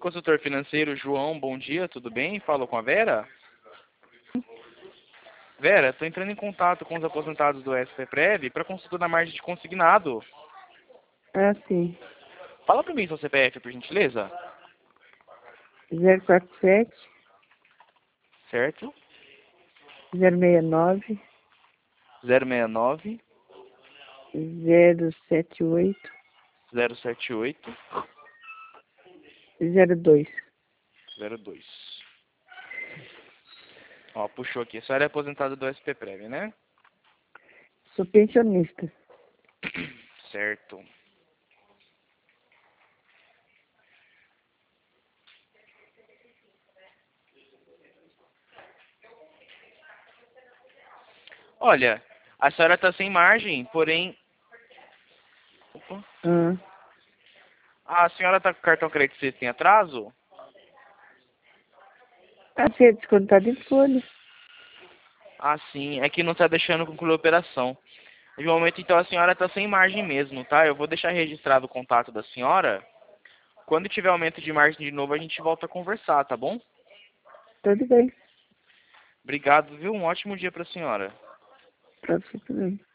Consultor financeiro João, bom dia, tudo bem? Falo com a Vera? Vera, estou entrando em contato com os aposentados do SPPrev para consulta da margem de consignado. Ah, sim. Fala para mim seu CPF, por gentileza. 047 Certo? 069 069 078 078 02. 02. Ó, puxou aqui. A senhora é aposentada do SPPrev, né? Sou pensionista. Certo. Olha, a senhora está sem margem, porém... Opa. Ah, A senhora está com cartão crédito em atraso? assim é descontado em folha. Ah, sim. É que não está deixando concluir a operação. De momento, então, a senhora está sem margem mesmo, tá? Eu vou deixar registrado o contato da senhora. Quando tiver aumento de margem de novo, a gente volta a conversar, tá bom? Tudo bem. Obrigado, viu? Um ótimo dia para a senhora. Pra você também.